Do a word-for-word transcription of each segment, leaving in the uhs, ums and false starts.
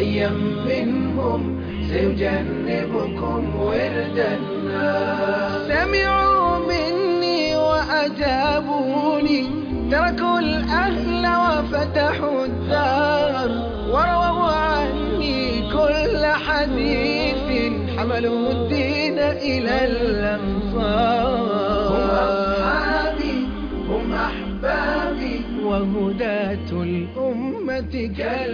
أيا منهم سيجنبكم ورد النار. سمعوا مني وأجابوني، تركوا الأهل وفتحوا الدار، ورووا عني كل حديث، حملوا الدين إلى الأمصار. هم أصحابي هم أحبابي وهداة الأمة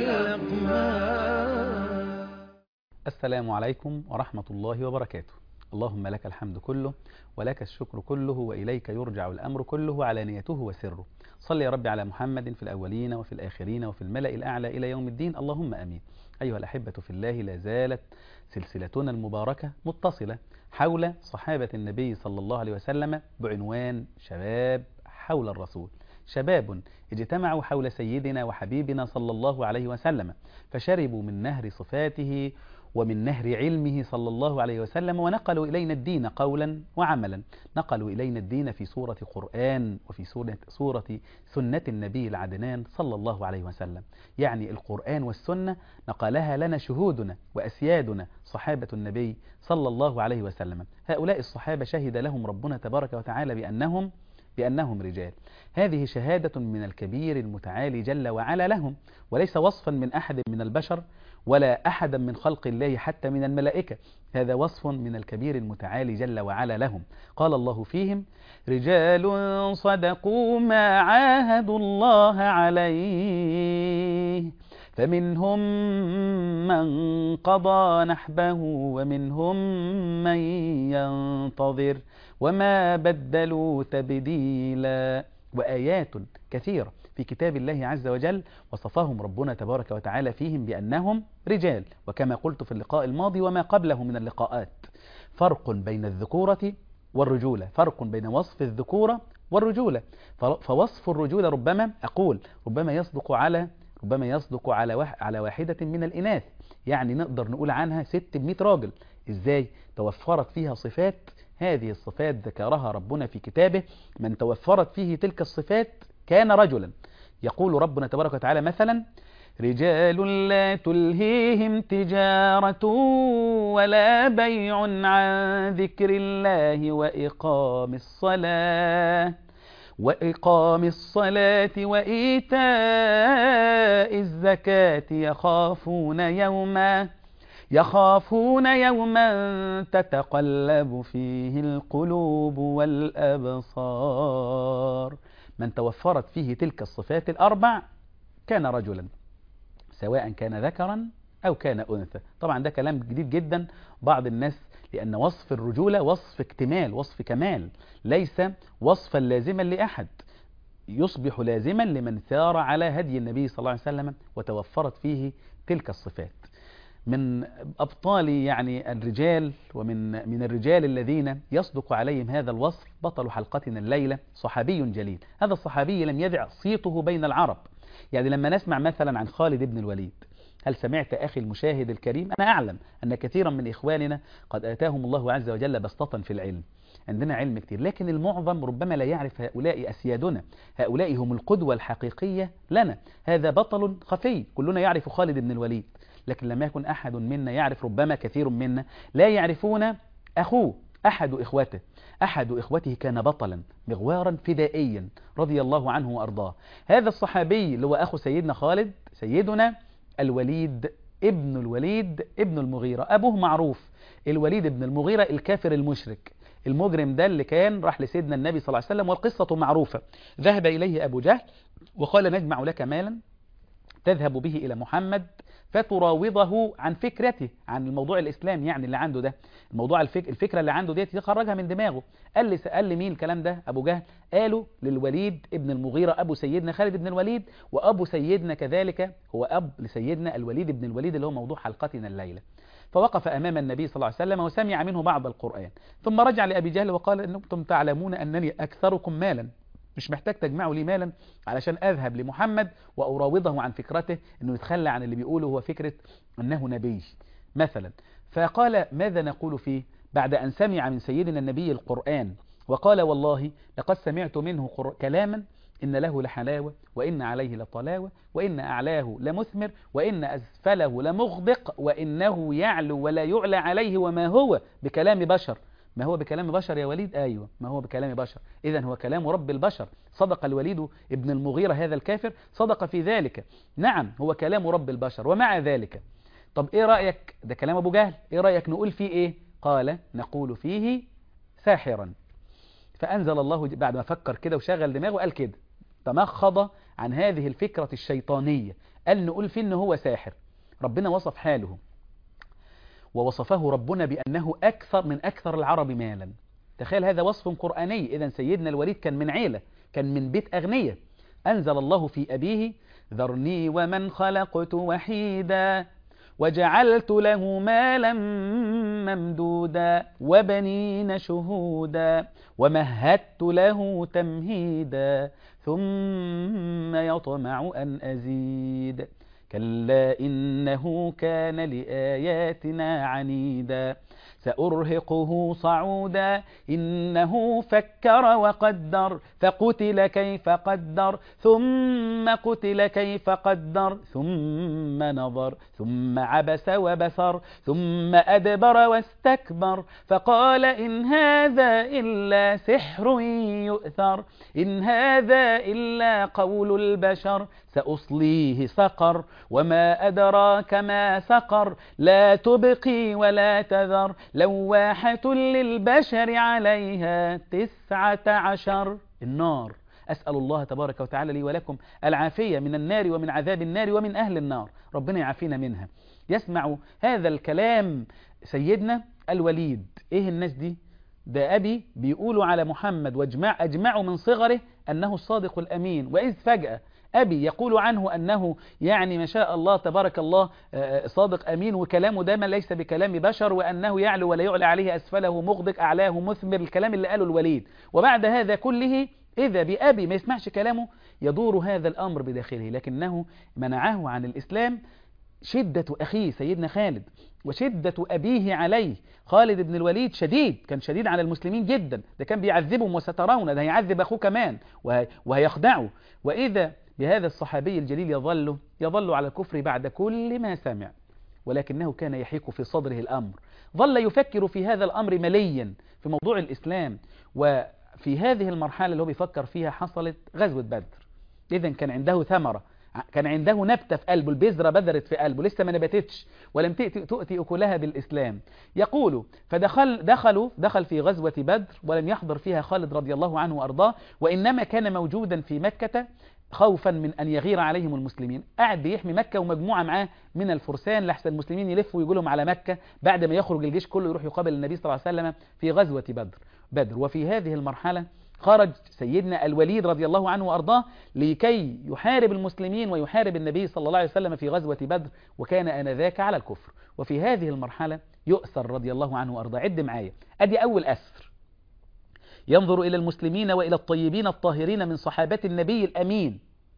كالأقمار. السلام عليكم ورحمة الله وبركاته. اللهم لك الحمد كله ولك الشكر كله وإليك يرجع الأمر كله علانيته وسره. صل يا رب على محمد في الأولين وفي الآخرين وفي الملأ الأعلى إلى يوم الدين، اللهم أمين. أيها الأحبة في الله، لا زالت سلسلتنا المباركة متصلة حول صحابة النبي صلى الله عليه وسلم بعنوان شباب حول الرسول. شباب اجتمعوا حول سيدنا وحبيبنا صلى الله عليه وسلم، فشربوا من نهر صفاته ومن نهر علمه صلى الله عليه وسلم، ونقلوا إلينا الدين قولا وعملا. نقلوا إلينا الدين في سورة قرآن وفي سورة, سورة سنة النبي العدنان صلى الله عليه وسلم. يعني القرآن والسنة نقلها لنا شهودنا وأسيادنا صحابة النبي صلى الله عليه وسلم. هؤلاء الصحابة شهد لهم ربنا تبارك وتعالى بأنهم بأنهم رجال. هذه شهادة من الكبير المتعالي جل وعلا لهم، وليس وصفا من أحد من البشر ولا أحدا من خلق الله حتى من الملائكة. هذا وصف من الكبير المتعالي جل وعلا لهم. قال الله فيهم: رجال صدقوا ما عاهدوا الله عليه، فمنهم من قضى نحبه ومنهم من ينتظر وما بدلوا تبديلا. وآيات كثيرة في كتاب الله عز وجل وصفهم ربنا تبارك وتعالى فيهم بأنهم رجال. وكما قلت في اللقاء الماضي وما قبله من اللقاءات، فرق بين الذكورة والرجولة، فرق بين وصف الذكورة والرجولة. فوصف الرجولة ربما أقول ربما يصدق على ربما يصدق على على واحدة من الإناث، يعني نقدر نقول عنها ست بمئة راجل. إزاي؟ توفرت فيها صفات، هذه الصفات ذكرها ربنا في كتابه، من توفرت فيه تلك الصفات كان رجلا. يقول ربنا تبارك وتعالى مثلا: رجال لا تلهيهم تجارة ولا بيع عن ذكر الله وإقام الصلاة وإقام الصلاة وإيتاء الزكاة يخافون يوما يخافون يوما تتقلب فيه القلوب والأبصار. من توفرت فيه تلك الصفات الأربع كان رجلا، سواء كان ذكرا أو كان أنثى. طبعا ده كلام جديد جدا بعض الناس، لأن وصف الرجولة وصف اكتمال، وصف كمال، ليس وصفا لازما لأحد، يصبح لازما لمن سار على هدي النبي صلى الله عليه وسلم وتوفرت فيه تلك الصفات. من أبطال يعني الرجال ومن من الرجال الذين يصدق عليهم هذا الوصف بطل حلقتنا الليلة صحابي جليل. هذا الصحابي لم يدع صيته بين العرب. يعني لما نسمع مثلا عن خالد بن الوليد، هل سمعت أخي المشاهد الكريم؟ أنا أعلم أن كثيرا من إخواننا قد آتاهم الله عز وجل بسطة في العلم، عندنا علم كتير، لكن المعظم ربما لا يعرف هؤلاء أسيادنا، هؤلاء هم القدوة الحقيقية لنا. هذا بطل خفي، كلنا يعرف خالد بن الوليد، لكن لم يكن أحد منا يعرف، ربما كثير منا لا يعرفون أخوه، أحد إخوته أحد إخوته كان بطلا مغوارا فدائيا رضي الله عنه وأرضاه. هذا الصحابي اللي هو أخو سيدنا خالد سيدنا الوليد ابن الوليد ابن المغيرة. أبوه معروف، الوليد ابن المغيرة الكافر المشرك المجرم ده اللي كان راح لسيدنا النبي صلى الله عليه وسلم، والقصة معروفة. ذهب إليه أبو جهل وقال: نجمع لك مالا تذهب به إلى محمد فتراوضه عن فكرته، عن الموضوع الإسلام يعني اللي عنده ده، الموضوع الفك... الفكرة اللي عنده ديت يخرجها من دماغه. قال لي سأل لي مين الكلام ده؟ أبو جهل. قالوا للوليد ابن المغيرة أبو سيدنا خالد بن الوليد، وأبو سيدنا كذلك هو أب لسيدنا الوليد بن الوليد اللي هو موضوع حلقتنا الليلة. فوقف أمام النبي صلى الله عليه وسلم وسمع منه بعض القرآن، ثم رجع لأبي جهل وقال: أنتم تعلمون أنني أكثركم مالا، مش محتاج تجمعوا لي مالا علشان أذهب لمحمد وأراوضه عن فكرته أنه يتخلى عن اللي بيقوله هو فكرة أنه نبي مثلا. فقال: ماذا نقول فيه؟ بعد أن سمع من سيدنا النبي القرآن وقال: والله لقد سمعت منه كلاما إن له لحلاوة وإن عليه لطلاوة وإن أعلاه لمثمر وإن أسفله لمغدق وإنه يعلو ولا يعلى عليه وما هو بكلام بشر. ما هو بكلام بشر يا وليد؟ أيوة، ما هو بكلام بشر، إذن هو كلام رب البشر. صدق الوليد ابن المغيرة هذا الكافر، صدق في ذلك. نعم هو كلام رب البشر. ومع ذلك طب إيه رأيك؟ ده كلام أبو جهل، إيه رأيك نقول فيه إيه؟ قال نقول فيه ساحرا. فأنزل الله بعد ما فكر كده وشغل دماغه قال كده، تمخض عن هذه الفكرة الشيطانية، قال نقول فيه إنه هو ساحر. ربنا وصف حاله، ووصفه ربنا بأنه أكثر من أكثر العرب مالا. تخيل هذا وصف قرآني. إذن سيدنا الوليد كان من عيلة، كان من بيت أغنية. أنزل الله في أبيه ذرني ومن خلقت وحيدا وجعلت له مالا ممدودا وبنين شهودا ومهدت له تمهيدا ثم يطمع أن أزيد كلا إنه كان لآياتنا عنيدا سأرهقه صعودا إنه فكر وقدر فقتل كيف قدر ثم قتل كيف قدر ثم نظر ثم عبس وبسر ثم أدبر واستكبر فقال إن هذا إلا سحر يؤثر إن هذا إلا قول البشر سأصليه سقر وما أدراك ما سقر لا تبقي ولا تذر لواحة للبشر عليها تسعة عشر. النار. أسأل الله تبارك وتعالى لي ولكم العافية من النار ومن عذاب النار ومن أهل النار، ربنا يعافينا منها. يسمع هذا الكلام سيدنا الوليد. إيه الناس دي؟ ده أبي بيقولوا على محمد واجمع أجمعوا من صغره أنه الصادق الأمين، وإذ فجأة أبي يقول عنه أنه يعني ما شاء الله تبارك الله صادق أمين، وكلامه دائما ليس بكلام بشر، وأنه يعلو ولا يعلى عليه أسفله مغدق أعلاه مثمر، الكلام اللي قاله الوليد. وبعد هذا كله إذا بأبي ما يسمعش كلامه يدور هذا الأمر بداخله، لكنه منعه عن الإسلام شدة أخيه سيدنا خالد وشدة أبيه عليه. خالد بن الوليد شديد، كان شديد على المسلمين جدا، ده كان بيعذبهم وسترون، ده هيعذب أخوه كمان وهيخدعه. وإذا بهذا الصحابي الجليل يظل يظل على الكفر بعد كل ما سمع، ولكنه كان يحيك في صدره الأمر، ظل يفكر في هذا الأمر مليا في موضوع الإسلام. وفي هذه المرحلة اللي هو بيفكر فيها حصلت غزوة بدر. إذن كان عنده ثمرة، كان عنده نبتة في قلبه، البذرة بذرت في قلبه لسه ما نبتتش ولم تؤتي أكلها بالإسلام. يقول فدخل دخلوا دخل في غزوة بدر ولم يحضر فيها خالد رضي الله عنه وأرضاه، وإنما كان موجودا في مكة خوفا من أن يغير عليهم المسلمين. قاعد بيحمي مكة ومجموعة معاه من الفرسان لحسن المسلمين يلفوا ويقول لهم على مكة بعد ما يخرج الجيش كله يروح يقابل النبي صلى الله عليه وسلم في غزوة بدر بدر وفي هذه المرحلة خرج سيدنا الوليد رضي الله عنه وأرضاه لكي يحارب المسلمين ويحارب النبي صلى الله عليه وسلم في غزوة بدر، وكان آنذاك على الكفر. وفي هذه المرحلة يؤثر رضي الله عنه وأرضاه. عد معايا، أدي أول أسر ينظر إلى المسلمين وإلى الطيبين الطاهرين من صحابة النبي الأمين،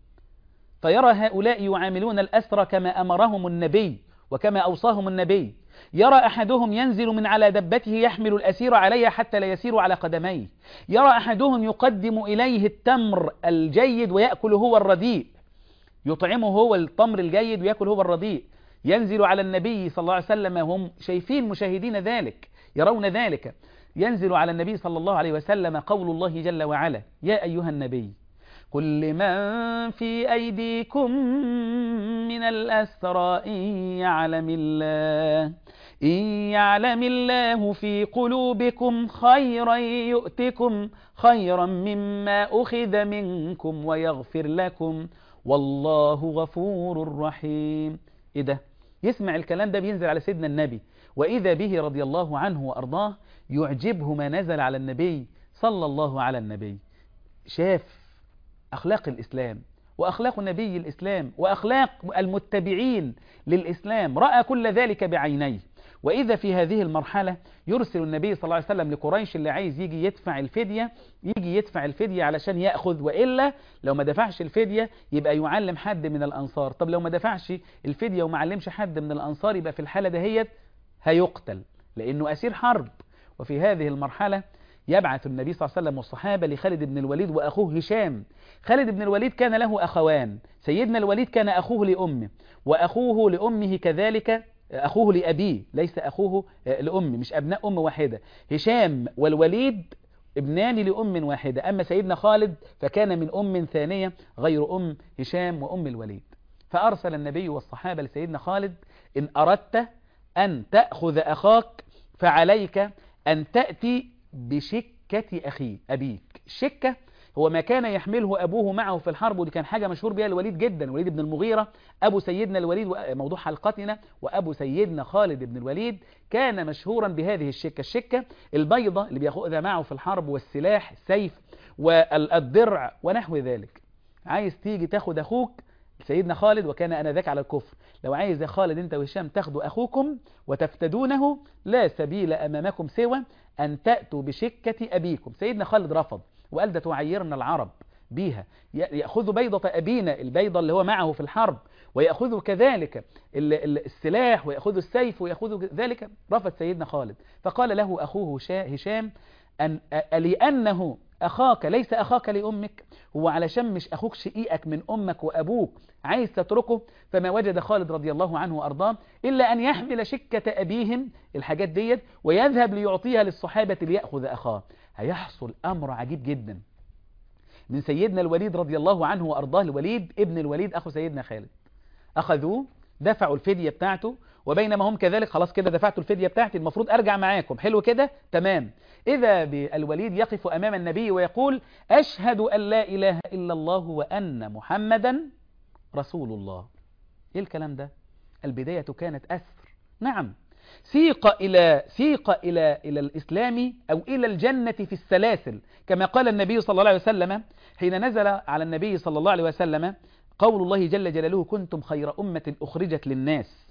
فيرى هؤلاء يعاملون الأسرى كما أمرهم النبي وكما أوصاهم النبي. يرى أحدهم ينزل من على دبته يحمل الأسير عليها حتى لا يسير على قدميه. يرى أحدهم يقدم إليه التمر الجيد ويأكل هو الرديء، يطعمه هو التمر الجيد ويأكل هو الرديء. ينزل على النبي صلى الله عليه وسلم، هم شايفين مشاهدين ذلك يرون ذلك، ينزل على النبي صلى الله عليه وسلم قول الله جل وعلا يا أيها النبي قل لمن في أيديكم من الأسرى إن يعلم الله إن يعلم الله في قلوبكم خيرا يؤتكم خيرا مما أخذ منكم ويغفر لكم والله غفور رحيم. إيه ده؟ يسمع الكلام ده بينزل على سيدنا النبي، وإذا به رضي الله عنه وأرضاه يعجبه ما نزل على النبي صلى الله على النبي. شاف أخلاق الإسلام وأخلاق نبي الإسلام وأخلاق المتبعين للإسلام، رأى كل ذلك بعينيه. وإذا في هذه المرحلة يرسل النبي صلى الله عليه وسلم لقريش اللي عايز يجي يدفع الفدية يجي يدفع الفدية علشان يأخذ، وإلا لو ما دفعش الفدية يبقى يعلم حد من الأنصار. طب لو ما دفعش الفدية وما علمش حد من الأنصار يبقى في الحالة دهيت هيقتل لأنه أسير حرب. وفي هذه المرحلة يبعث النبي صلى الله عليه وسلم والصحابة لخالد بن الوليد وأخوه هشام. خالد بن الوليد كان له أخوان، سيدنا الوليد كان أخوه لأمه، وأخوه لأمه كذلك أخوه لأبيه، ليس أخوه لأمه، مش أبناء أم واحدة. هشام والوليد ابنان لأم واحدة، أما سيدنا خالد فكان من أم ثانية غير أم هشام وأم الوليد. فأرسل النبي والصحابة لسيدنا خالد: إن أردت أن تأخذ أخاك فعليك أن تأتي بشكة أخي أبيك. الشكة هو ما كان يحمله أبوه معه في الحرب، ودي كان حاجة مشهور بها الوليد جدا، الوليد بن المغيرة أبو سيدنا الوليد، موضوع حلقتنا، وأبو سيدنا خالد بن الوليد كان مشهورا بهذه الشكة. الشكة البيضة اللي بيأخذها معه في الحرب، والسلاح السيف والدرع ونحو ذلك. عايز تيجي تاخد أخوك سيدنا خالد، وكان آنذاك على الكفر، لو عايز يا خالد أنت وهشام تاخدوا أخوكم وتفتدونه، لا سبيل أمامكم سوى أن تأتوا بشكة أبيكم. سيدنا خالد رفض وقال: ده تعيرنا العرب بيها، يأخذوا بيضة أبينا، البيضة اللي هو معه في الحرب، ويأخذوا كذلك السلاح، ويأخذوا السيف، ويأخذوا ذلك. رفض سيدنا خالد، فقال له أخوه هشام: أن لأنه أخاك ليس أخاك لأمك، هو علشان مش أخوك شقيقك من أمك وأبوك عايز تتركه. فما وجد خالد رضي الله عنه وأرضاه إلا أن يحمل شكة أبيهم الحاجات ديت ويذهب ليعطيها للصحابة ليأخذ أخاه. هيحصل أمر عجيب جدا من سيدنا الوليد رضي الله عنه وأرضاه. الوليد ابن الوليد أخو سيدنا خالد، أخذوه دفعوا الفدية بتاعته، وبينما هم كذلك خلاص كده دفعتوا الفدية بتاعتي، المفروض أرجع معاكم، حلو كده تمام. إذا بالوليد يقف أمام النبي ويقول: أشهد أن لا إله إلا الله وأن محمدا رسول الله. إيه الكلام ده؟ البداية كانت أسر، نعم، سيق إلى سيق إلى إلى الإسلام أو إلى الجنة في السلاسل، كما قال النبي صلى الله عليه وسلم حين نزل على النبي صلى الله عليه وسلم قول الله جل جلاله: كنتم خير أمة أخرجت للناس.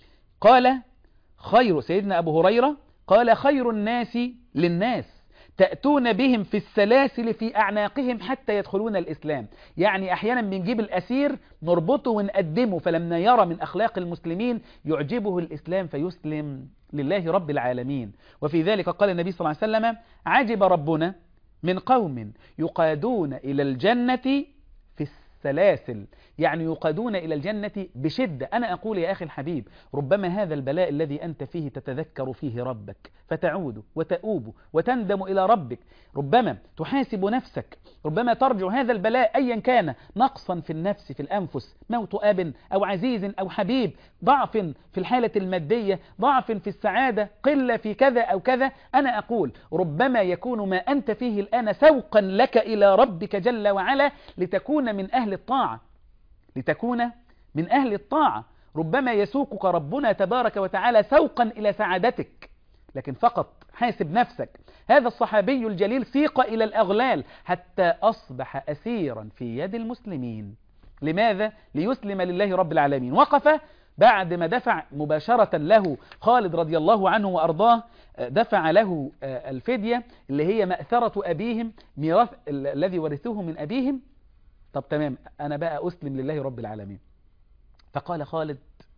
قال خير سيدنا أبو هريرة قال: خير الناس للناس تأتون بهم في السلاسل في أعناقهم حتى يدخلون الإسلام. يعني أحيانا بنجيب الأسير نربطه ونقدمه، فلما يرى من أخلاق المسلمين يعجبه الإسلام فيسلم لله رب العالمين. وفي ذلك قال النبي صلى الله عليه وسلم: عجب ربنا من قوم يقادون إلى الجنة في السلاسل، يعني يقادون إلى الجنة بشدة. أنا أقول يا أخي الحبيب، ربما هذا البلاء الذي أنت فيه تتذكر فيه ربك فتعود وتؤوب وتندم إلى ربك، ربما تحاسب نفسك، ربما ترجع هذا البلاء أيا كان، نقصا في النفس في الأنفس، موت أب أو عزيز أو حبيب، ضعف في الحالة المادية، ضعف في السعادة، قلة في كذا أو كذا. أنا أقول ربما يكون ما أنت فيه الآن سوقا لك إلى ربك جل وعلا لتكون من أهل الطاعة، لتكون من أهل الطاعة. ربما يسوقك ربنا تبارك وتعالى سوقا إلى سعادتك، لكن فقط حاسب نفسك. هذا الصحابي الجليل سيق إلى الأغلال حتى أصبح أسيرا في يد المسلمين. لماذا؟ ليسلم لله رب العالمين. وقف بعد ما دفع مباشرة له خالد رضي الله عنه وأرضاه، دفع له الفدية اللي هي مأثرة أبيهم، ميراث الذي ورثوه من أبيهم. طب تمام، أنا بقى أسلم لله رب العالمين. فقال خالد: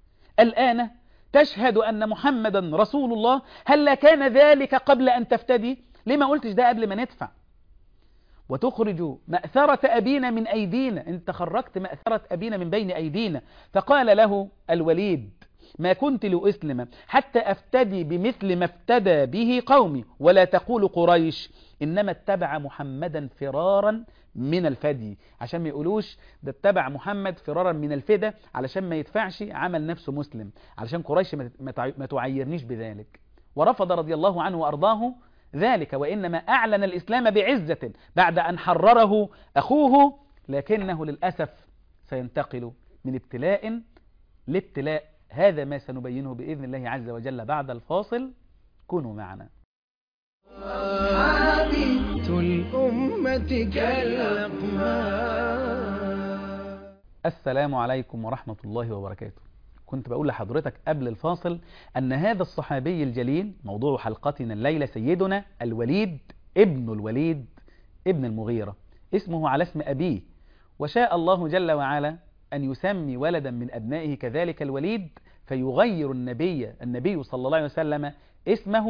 الآن تشهد أن محمدا رسول الله، هل كان ذلك قبل أن تفتدي؟ لما قلتش ده قبل ما ندفع وتخرج مأثرة أبينا من أيدينا؟ أنت خرجت مأثرة أبينا من بين أيدينا. فقال له الوليد: ما كنت لأسلم حتى أفتدي بمثل ما افتدى به قومي، ولا تقول قريش إنما اتبع محمدا فرارا من الفدي، عشان ما يقولوش ده اتبع محمد فرارا من الفدى، علشان ما يدفعش عمل نفسه مسلم، علشان قريش ما تعيرنيش بذلك. ورفض رضي الله عنه وأرضاه ذلك، وإنما أعلن الإسلام بعزة بعد أن حرره أخوه، لكنه للأسف سينتقل من ابتلاء لابتلاء. هذا ما سنبينه بإذن الله عز وجل بعد الفاصل، كونوا معنا. الأمة السلام عليكم ورحمة الله وبركاته. كنت بقول لحضرتك قبل الفاصل أن هذا الصحابي الجليل موضوع حلقتنا الليلة سيدنا الوليد ابن الوليد ابن المغيرة، اسمه على اسم أبيه، وشاء الله جل وعلا أن يسمي ولدا من أبنائه كذلك الوليد، فيغير النبي النبي صلى الله عليه وسلم اسمه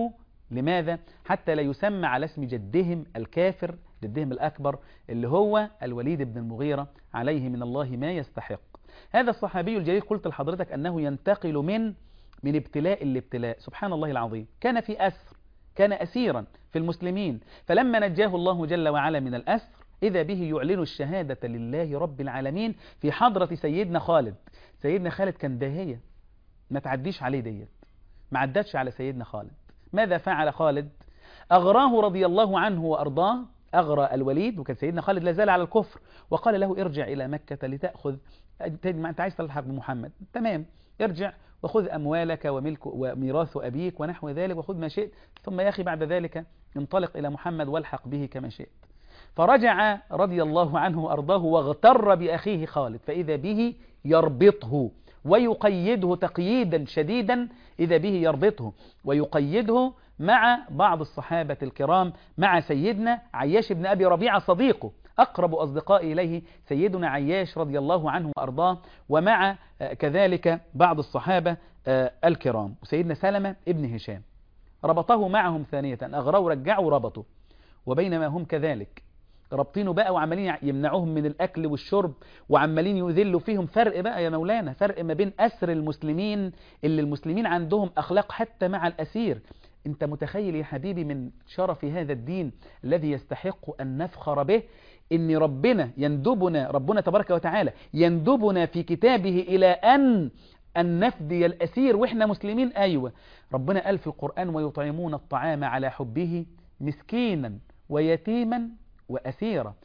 لماذا؟ حتى لا يسمى على اسم جدهم الكافر، جدهم الأكبر اللي هو الوليد بن المغيرة عليه من الله ما يستحق. هذا الصحابي الجليل قلت لحضرتك أنه ينتقل من من ابتلاء لابتلاء، سبحان الله العظيم. كان في أسر، كان أسيرا في المسلمين، فلما نجاه الله جل وعلا من الأسر إذا به يعلن الشهادة لله رب العالمين في حضرة سيدنا خالد. سيدنا خالد كان داهية، ما تعديش عليه ديت، ما عدتش على سيدنا خالد. ماذا فعل خالد؟ أغراه رضي الله عنه وأرضاه، أغرى الوليد، وكان سيدنا خالد لا زال على الكفر، وقال له ارجع إلى مكة لتأخذ، أنت عايز تلحق بمحمد، تمام، ارجع وخذ أموالك وملك وميراث أبيك ونحو ذلك، وخذ ما شئت، ثم يا أخي بعد ذلك انطلق إلى محمد والحق به كما شئت. فرجع رضي الله عنه وأرضاه واغتر بأخيه خالد، فإذا به يربطه ويقيده تقييدا شديدا، إذا به يربطه ويقيده مع بعض الصحابة الكرام، مع سيدنا عياش بن أبي ربيعة صديقه، أقرب أصدقاء إليه سيدنا عياش رضي الله عنه وأرضاه، ومع كذلك بعض الصحابة الكرام، وسيدنا سلمة ابن هشام. ربطه معهم ثانية، أغروا رجعوا ربطوا، وبينما هم كذلك ربطينه بقى وعمالين يمنعوهم من الأكل والشرب وعمالين يذلوا فيهم. فرق بقى يا مولانا، فرق ما بين أسر المسلمين اللي المسلمين عندهم أخلاق حتى مع الأسير. أنت متخيل يا حبيبي من شرف هذا الدين الذي يستحق أن نفخر به، إن ربنا يندبنا، ربنا تبارك وتعالى يندبنا في كتابه إلى أن أن نفدي الأسير وإحنا مسلمين. أيوة، ربنا قال في القرآن ويطعمون الطعام على حبه مسكينا ويتيما وأسيرا،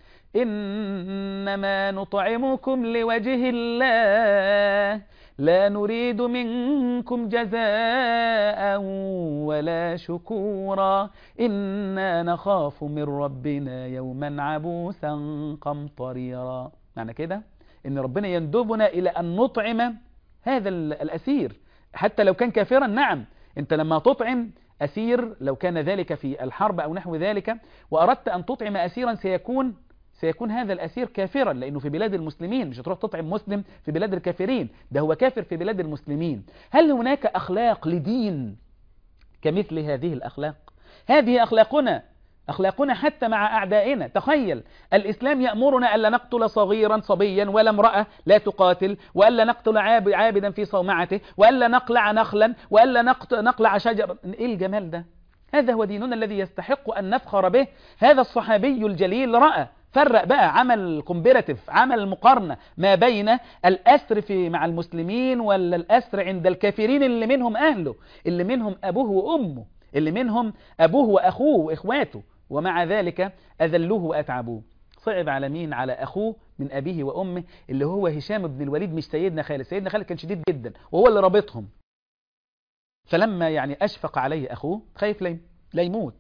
إنما نطعمكم لوجه الله لا نريد منكم جزاء ولا شكورا إنا نخاف من ربنا يوما عبوسا قمطريرا. معنى كده إن ربنا يندبنا إلى أن نطعم هذا الأسير حتى لو كان كافرا. نعم، أنت لما تطعم أسير لو كان ذلك في الحرب أو نحو ذلك، وأردت أن تطعم أسيرا، سيكون سيكون هذا الأسير كافرا، لأنه في بلاد المسلمين، مش هتروح تطعم مسلم في بلاد الكافرين، ده هو كافر في بلاد المسلمين. هل هناك أخلاق لدين كمثل هذه الأخلاق؟ هذه أخلاقنا، أخلاقنا حتى مع أعدائنا. تخيل الإسلام يأمرنا ألا نقتل صغيرا صبيا ولا امرأة لا تقاتل، وألا نقتل عابدا في صومعته، وألا نقلع نخلا، وألا نقلع شجرا. إيه الجمال ده؟ هذا هو ديننا الذي يستحق أن نفخر به. هذا الصحابي الجليل رأى، فرق بقى، عمل كومبيراتيف، عمل مقارنة ما بين الأسر في مع المسلمين ولا الأسر عند الكافرين، اللي منهم أهله، اللي منهم أبوه وأمه، اللي منهم أبوه وأخوه وإخواته، ومع ذلك أذلوه وأتعبوه. صعب على مين؟ على أخوه من أبيه وأمه اللي هو هشام بن الوليد، مش سيدنا خالد. سيدنا خالد كان شديد جدا وهو اللي رابطهم، فلما يعني أشفق عليه أخوه، خايف لا يموت،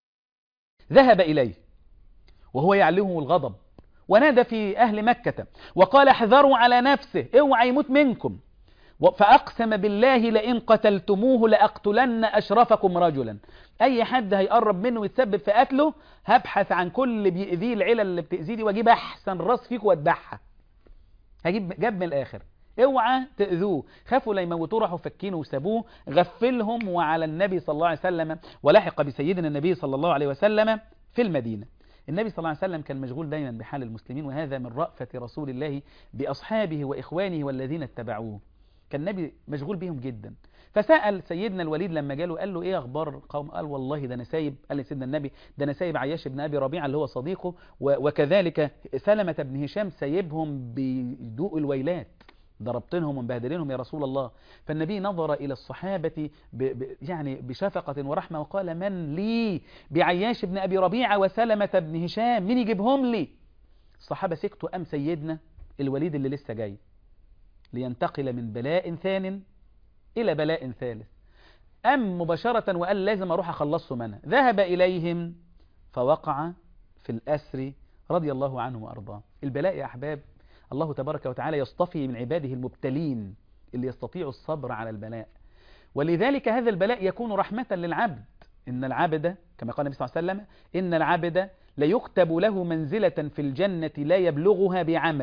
ذهب إليه وهو يعلمه الغضب، ونادى في أهل مكة وقال احذروا على نفسه، اوعى يموت منكم، فأقسم بالله لئن قتلتموه لأقتلن أشرفكم رجلا. أي حد هيقرب منه ويتسبب في قتله هبحث عن كل اللي بيأذيه، العيلة اللي بتأذيه دي، واجيب أحسن راس فيك واتبعها، هجيب جاب من الآخر، اوعى تأذوه. خافوا لا يموتوه، راحوا فكينه وسابوه، غفلهم وعلى النبي صلى الله عليه وسلم، ولحق بسيدنا النبي صلى الله عليه وسلم في المدينة. النبي صلى الله عليه وسلم كان مشغول دايما بحال المسلمين، وهذا من رأفة رسول الله بأصحابه وإخوانه والذين اتبعوه، كان النبي مشغول بهم جدا. فسأل سيدنا الوليد لما جاله، قال له ايه اخبار القوم؟ قال والله ده انا سايب، قال لسيدنا النبي ده انا سايب عياش بن ابي ربيعه اللي هو صديقه، وكذلك سلمة بن هشام سايبهم بيدوق الويلات، ضربتنهم ومبهدلينهم يا رسول الله. فالنبي نظر الى الصحابه ب ب يعني بشفقه ورحمه وقال من لي بعياش بن ابي ربيعه وسلمة بن هشام، مين يجيبهم لي؟ الصحابه سكتوا. ام سيدنا الوليد اللي لسه جاي لينتقل من بلاء ثان إلى بلاء ثالث، أم مباشرة وقال لازم أروح أخلصهم أنا. ذهب إليهم فوقع في الأسر رضي الله عنه وأرضاه. البلاء يا أحباب الله تبارك وتعالى يصطفي من عباده المبتلين اللي يستطيعوا الصبر على البلاء، ولذلك هذا البلاء يكون رحمة للعبد. إن العبد كما قال النبي صلى الله عليه وسلم إن العبد ليكتب له منزلة في الجنة لا يبلغها بعمله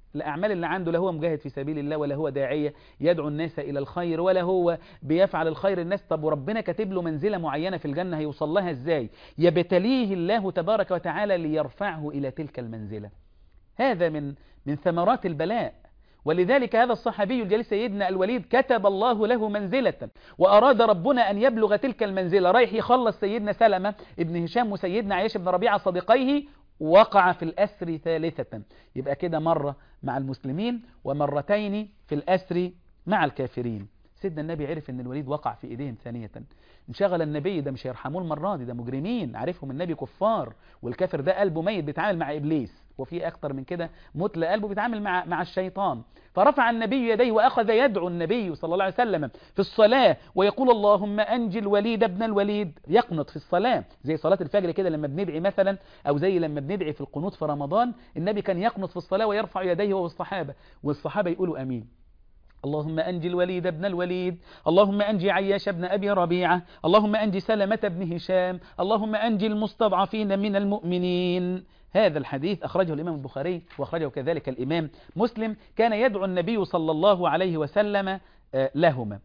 الأعمال اللي عنده لا هو مجاهد في سبيل الله، ولا هو داعية يدعو الناس إلى الخير، ولا هو بيفعل الخير الناس. طب وربنا كاتب له منزلة معينة في الجنة، هيوصل لها إزاي؟ يبتليه الله تبارك وتعالى ليرفعه إلى تلك المنزلة. هذا من من ثمرات البلاء. ولذلك هذا الصحابي الجليل سيدنا الوليد كتب الله له منزلة، وأراد ربنا أن يبلغ تلك المنزلة. رايح يخلص سيدنا سلمة ابن هشام وسيدنا عياش بن ربيعة صديقيه، وقع في الأسر ثالثة. يبقى كده مرة مع المسلمين ومرتين في الأسر مع الكافرين. سيدنا النبي عرف ان الوليد وقع في ايديهم ثانية، انشغل النبي، ده مش هيرحموه المرة دي، ده مجرمين، عارفهم النبي كفار، والكافر ده قلبه ميت بيتعامل مع إبليس، وفي أكتر من كده متل قلبه بيتعامل مع مع الشيطان. فرفع النبي يديه وأخذ يدعو النبي صلى الله عليه وسلم في الصلاة ويقول اللهم أنجي الوليد ابن الوليد، يقنط في الصلاة زي صلاة الفجر كده لما بندعي مثلا، أو زي لما بندعي في القنوت في رمضان، النبي كان يقنط في الصلاة ويرفع يديه هو والصحابة، والصحابة يقولوا أمين. اللهم أنجي الوليد ابن الوليد، اللهم أنجي عياش ابن أبي ربيعة، اللهم أنجي سلمة بن هشام، اللهم أنجي المستضعفين من المؤمنين. هذا الحديث أخرجه الإمام البخاري وأخرجه كذلك الإمام مسلم. كان يدعو النبي صلى الله عليه وسلم لهما.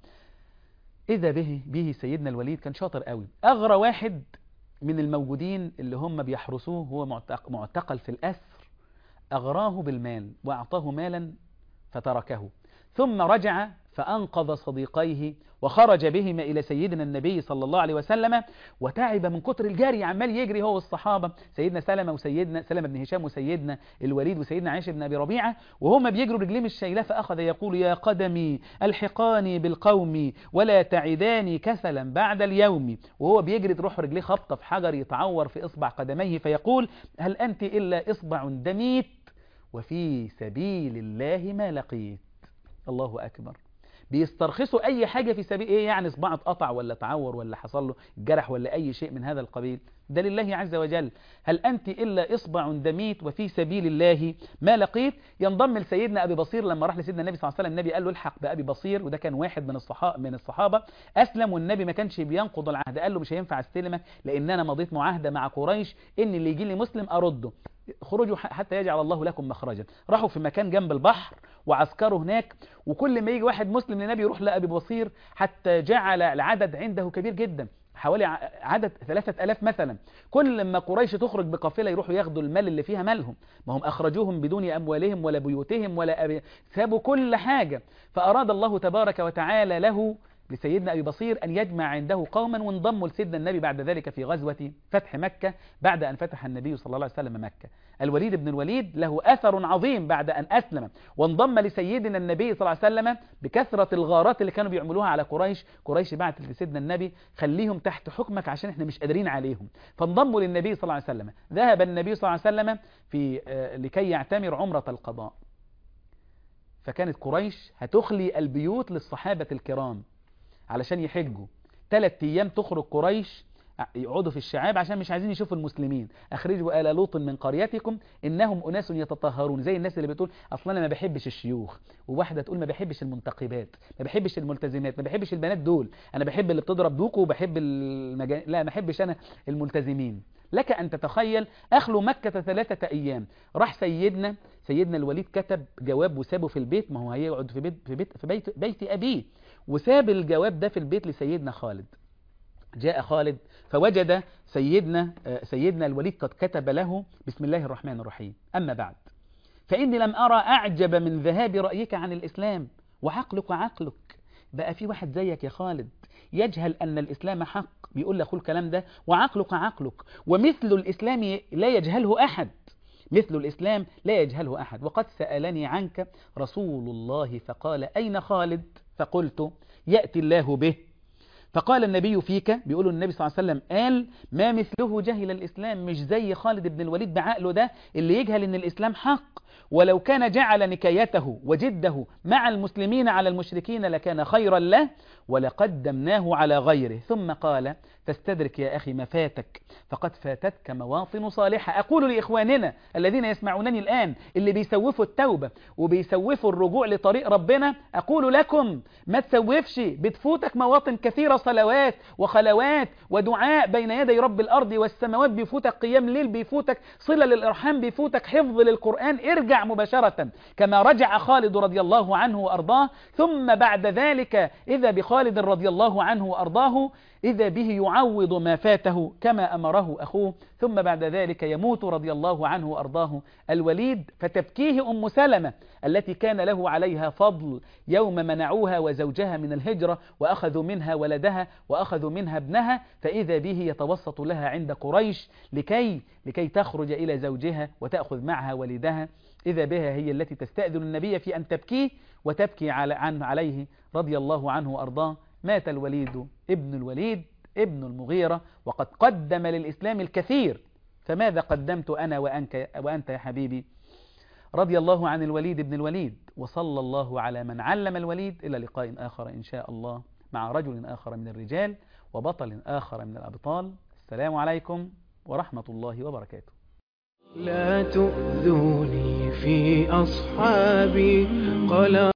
إذا به به سيدنا الوليد كان شاطر قوي. أغرى واحد من الموجودين اللي هم بيحرسوه هو معتقل في الأسر، أغراه بالمال وأعطاه مالا فتركه، ثم رجع فأنقذ صديقيه وخرج بهما إلى سيدنا النبي صلى الله عليه وسلم، وتعب من كتر الجري، عمال يجري هو والصحابة، سيدنا سلمة وسيدنا سلمة بن هشام وسيدنا الوليد وسيدنا عياش بن أبي ربيعة، وهما بيجروا رجليهم الشيلة، فأخذ يقول يا قدمي الحقاني بالقوم ولا تعداني كسلا بعد اليوم. وهو بيجري تروح رجليه خبطة في حجر يتعور في إصبع قدميه، فيقول هل أنت إلا إصبع دميت وفي سبيل الله ما لقيت. الله أكبر. بيسترخصوا أي حاجة في سبيل إيه يعني؟ صباعه اتقطع ولا تعور ولا حصل له جرح ولا أي شيء من هذا القبيل، ده لله عز وجل. هل أنت إلا إصبع دميت وفي سبيل الله ما لقيت. ينضم لسيدنا أبي بصير لما راح لسيدنا النبي صلى الله عليه وسلم، النبي قال له الحق بأبي بصير، وده كان واحد من الصحابة من الصحابة أسلم، والنبي ما كانش بينقض العهد، قال له مش هينفع استلمك لأن أنا مضيت معاهدة مع قريش إن اللي يجي لي مسلم أرده، خرجوا حتى يجعل الله لكم مخرجا. راحوا في مكان جنب البحر وعسكروا هناك، وكل ما يجي واحد مسلم للنبي يروح لأبي بصير، حتى جعل العدد عنده كبير جدا، حوالي عدد ثلاثة ألاف مثلا. كل لما قريش تخرج بقافلة يروحوا ياخدوا المال اللي فيها مالهم، ما هم أخرجوهم بدون أموالهم ولا بيوتهم ولا أبي... سابوا كل حاجة. فأراد الله تبارك وتعالى له لسيدنا أبي بصير أن يجمع عنده قوما، وانضموا لسيدنا النبي بعد ذلك في غزوة فتح مكة، بعد أن فتح النبي صلى الله عليه وسلم مكة. الوليد بن الوليد له أثر عظيم بعد أن أسلم وانضم لسيدنا النبي صلى الله عليه وسلم بكثرة الغارات اللي كانوا بيعملوها على قريش. قريش بعت لسيدنا النبي خليهم تحت حكمك عشان احنا مش قادرين عليهم، فانضموا للنبي صلى الله عليه وسلم. ذهب النبي صلى الله عليه وسلم في لكي يعتمر عمرة القضاء، فكانت قريش هتخلي البيوت للصحابة الكرام علشان يحجوا. ثلاث أيام تخرج قريش يقعدوا في الشعاب عشان مش عايزين يشوفوا المسلمين. أخرجوا آل لوط من قريتكم إنهم أناس يتطهرون، زي الناس اللي بتقول أصلا أنا ما بحبش الشيوخ، وواحدة تقول ما بحبش المنتقبات، ما بحبش الملتزمات، ما بحبش البنات دول، أنا بحب اللي بتضرب دوكو وبحب المجان... لا ما بحبش أنا الملتزمين. لك أن تتخيل أخلوا مكة ثلاثة أيام. راح سيدنا سيدنا الوليد كتب جواب وسابه في البيت، ما هو هيقعد في بيت في بيت في بيت, بيت أبيه، وساب الجواب ده في البيت لسيدنا خالد. جاء خالد فوجد سيدنا سيدنا الوليد قد كتب له بسم الله الرحمن الرحيم أما بعد فإني لم أرى أعجب من ذهاب رأيك عن الإسلام وعقلك عقلك. بقى في واحد زيك يا خالد يجهل أن الإسلام حق، بيقول لأخوه الكلام ده، وعقلك عقلك، ومثل الإسلام لا يجهله أحد، مثل الإسلام لا يجهله أحد. وقد سألني عنك رسول الله فقال أين خالد؟ فقلت يأتي الله به. فقال النبي فيك، بيقولوا النبي صلى الله عليه وسلم قال ما مثله جهل الإسلام، مش زي خالد بن الوليد بعقله ده اللي يجهل ان الإسلام حق، ولو كان جعل نكايته وجده مع المسلمين على المشركين لكان خيرا له ولقدمناه على غيره. ثم قال فاستدرك يا أخي ما فاتك فقد فاتتك مواطن صالحة. أقول لإخواننا الذين يسمعونني الآن اللي بيسوفوا التوبة وبيسوفوا الرجوع لطريق ربنا، أقول لكم ما تسوفش، بتفوتك مواطن كثيرة، صلوات وخلوات ودعاء بين يدي رب الأرض والسماوات، بيفوتك قيام ليل، بيفوتك صلة للإرحام، بيفوتك حفظ للقرآن. ارجع ارجع مباشرة كما رجع خالد رضي الله عنه وأرضاه. ثم بعد ذلك إذا بخالد رضي الله عنه وأرضاه إذا به يعوض ما فاته كما أمره أخوه. ثم بعد ذلك يموت رضي الله عنه وأرضاه الوليد، فتبكيه أم سلمة التي كان له عليها فضل يوم منعوها وزوجها من الهجرة وأخذوا منها ولدها وأخذوا منها ابنها، فإذا به يتوسط لها عند قريش لكي, لكي تخرج إلى زوجها وتأخذ معها ولدها. إذا بها هي التي تستأذن النبي في أن تبكيه وتبكي عنه عليه رضي الله عنه وأرضاه. مات الوليد ابن الوليد ابن المغيرة وقد قدم للإسلام الكثير، فماذا قدمت أنا وأنك وأنت يا حبيبي؟ رضي الله عن الوليد ابن الوليد، وصلى الله على من علم الوليد. إلى لقاء آخر إن شاء الله مع رجل آخر من الرجال وبطل آخر من الأبطال. السلام عليكم ورحمة الله وبركاته. لا تؤذوني في أصحابي قال